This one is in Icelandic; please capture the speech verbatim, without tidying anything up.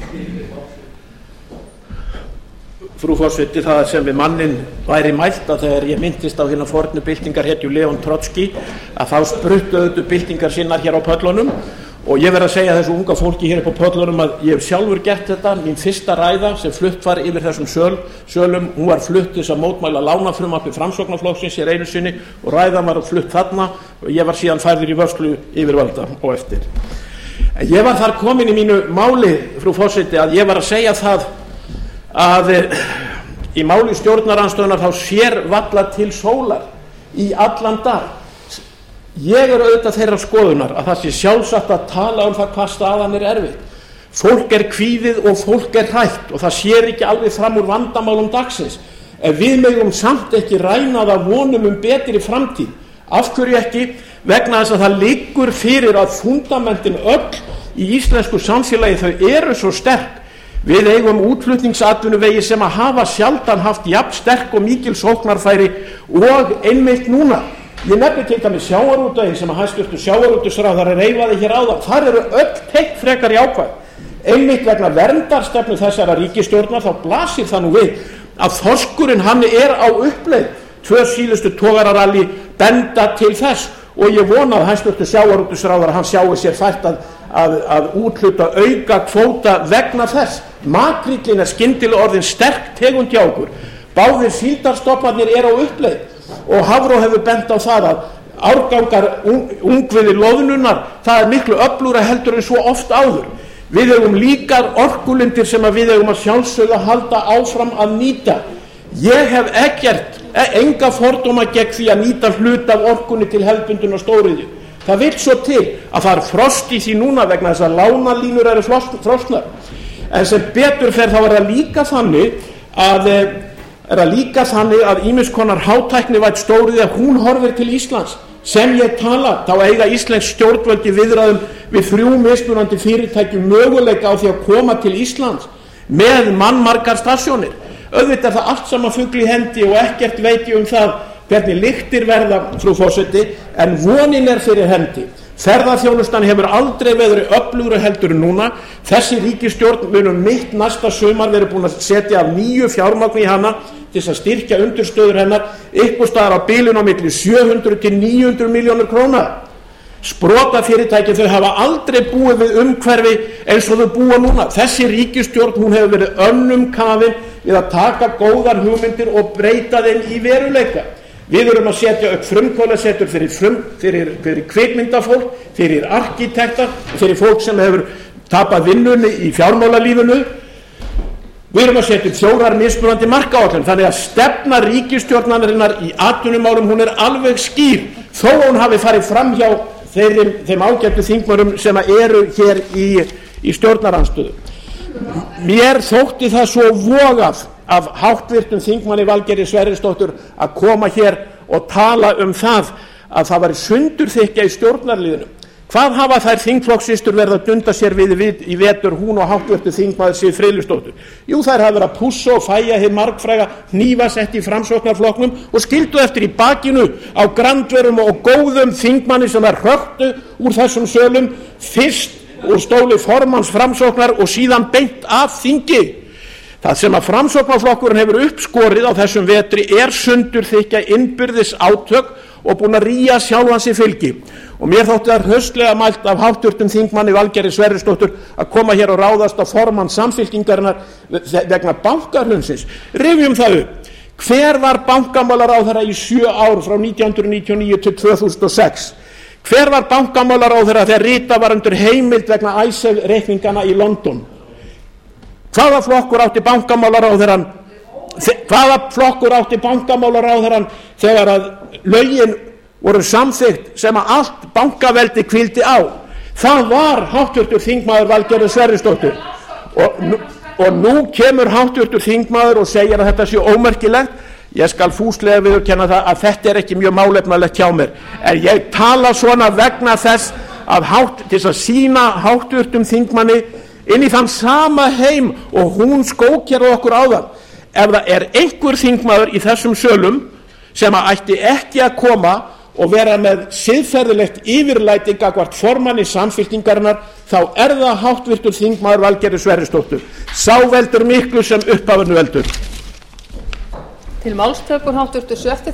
Frú forseti, það sem við manninn væri mælt að þegar ég minntist á hérna fornu byltingarhetju Leon Trotskí að þá spruttu auðvitað byltingar sinnar hér á pöllunum og ég verð að segja þessu unga fólki hér upp á pöllunum að ég hef sjálfur gert þetta. Mín fyrsta ræða sem flutt var yfir þessum söl, sölum, hún var flutt þess að mótmæla lánafrumvarpi Framsóknarflokksins hér einu sinni og ræðan var flutt þarna og ég var síðan færður í vörslu yfirvalda og eftir. En ég var þar komin í mínu máli, frú forseti, að ég var að segja það að í máli stjórnarandstöðunnar þá sér varla til sólar í allan dag. Ég er auðvitað þeirrar skoðunar að það sé sjálfsagt að tala um það hvað staðan er erfið. Fólk er kvíðið og fólk er hrætt og það sér ekki alveg fram úr vandamálum dagsins. En við megum samt ekki ræna það vonum um betri framtíð. Af hverju ekki? Vegna þess að það liggur fyrir að fundamentin öll í íslensku samfélagi þau eru svo sterk. Við eigum útflutningsatvinnuvegi sem að hafa sjaldan haft jafn sterk og mikil sóknarfæri og einmitt núna. Ég nefni til dæmis sjávarútveginn sem að hæstvirtur sjávarútvegsráðherra reifaði hér áðan. Þar eru öll teikn frekar jákvæð. Einmitt vegna verndarstefnu þessara ríkisstjórnar þá blasir það nú við að þorskurinn hann er á uppleið. Tvö síðustu togararalli benda til þess og ég vona að hæstvirtur sjávarútvegsráðherra hann sjái sér fært að, að, að úthluta auka kvóta vegna þess. Makríllinn er skyndilega orðin sterk tegund hjá okkur. Báðir síldarstofnarnir eru á uppleið og Hafró hefur bent á það að árgangar ungviði loðnunar það er miklu öflugra heldur en svo oft áður. Við eigum líkar orkulindir sem að við eigum að sjálfsögða halda áfram að nýta. Ég hef ekkert, enga fordóma gegn því að nýta hluta af orkunni til hefðbundin og stóriðju. Það vill svo til að það er frost í því núna vegna þess að lánalínur eru frostnar. En sem betur fer þá er það líka þannig að er það líka þannig að ýmiss konar hátæknivædd stóriðja hún horfir til Íslands. Sem ég tala þá eiga íslensk stjórnvöld í viðræðum við þrjú mismunandi fyrirtæki möguleika á því að koma til Íslands með mannmargar stasjónir. Auðvitað er það allt saman fugl í hendi og ekkert veit ég um það hvernig lyktir verða, frú forseti, en vonin er fyrir hendi. Ferðaþjónustan hefur aldrei verið öflugri heldur en núna. Þessi ríkisstjórn munum mitt næsta sumar verið búin að setja af nýju fjármagni í hana til þess að styrkja undirstöður hennar einhvers staðar á bilinu á milli sjö hundruð til níu hundruð milljónir króna. Sprotafyrirtæki þau hafa aldrei búið við umhverfi eins og þau búa núna. Þessi ríkisstjórn hún hefur verið önnum kafin við að taka góðar hugmyndir og breyta þeim í veruleika. Við erum að setja upp frumkvöðlasetur fyrir, frum, fyrir, fyrir kvikmyndafólk, fyrir arkitekta, fyrir fólk sem hefur tapað vinnunni í fjármálalífinu. Við erum að setja upp fjórar mismunandi markaáætlun, þannig að stefna ríkisstjórnarinnar í atvinnumálum hún er alveg skýr, þó hún hafi farið fram hjá þeim, þeim ágættu þingmönnum sem eru hér í, í stjórnarandstöðu. Mér þótti það svo vogað af háttvirtum þingmanni Valgerði Sverrisdóttur að koma hér og tala um það að það væri sundurþykkja í stjórnarliðinu. Hvað hafa þær þingflokkssystur verið að dunda sér við, við í vetur hún og háttvirtur þingmaður Siv Friðleifsdóttur? Jú, þær hafa verið að pússa og fæja hið margfræga hnífasett í Framsóknarflokknum og skildu eftir í bakinu á grandverum og góðum þingmanni sem er hröktu úr þessum sölum fyrst úr stóli formanns Framsóknar og síðan beint af þingi. Það sem að Framsóknarflokkurinn hefur uppskorið á þessum vetri er sundurþykkja innbyrðis átök og búin að rýja sjálfan sig fylgi. Og mér þótti það hraustlega mælt af háttvirtum þingmanni Valgerði Sverrisdóttur að koma hér og ráðast á formann Samfylkingarinnar vegna bankahrunsins. Rifjum það upp. Hver var bankamálaráðherra í sjö ár frá nítján hundruð níutíu og níu til tvö þúsund og sex? Hver var bankamálaráðherra þegar ritað var undir heimild vegna Icesave reikningana í London? Hvaða flokkur átti bankamálaráðherrann hvaða flokkur átti bankamálaráðherrann þegar að lögin voru samþykkt sem að allt bankaveldi hvíldi á? Það var háttvirtur þingmaður Valgerður Sverrisdóttir og, og nú kemur háttvirtur þingmaður og segir að þetta sé ómerkilegt. Ég skal fúslega viðurkenna það að þetta er ekki mjög málefnalegt hjá mér, en ég tala svona vegna þess að hátt, til að sína háttvirtum þingmanni inn í þann sama heim og hún skókjaði okkur áðan. Ef það er einhver þingmaður í þessum sölum sem að ætti ekki að koma og vera með siðferðilegt yfirlæti gagnvart formanni Samfylkingarinnar, þá er það háttvirtur þingmaður Valgerður Sverrisdóttir. Sá veldur miklu sem upphafinu veldur. Til máls tekur háttvirtur sjötti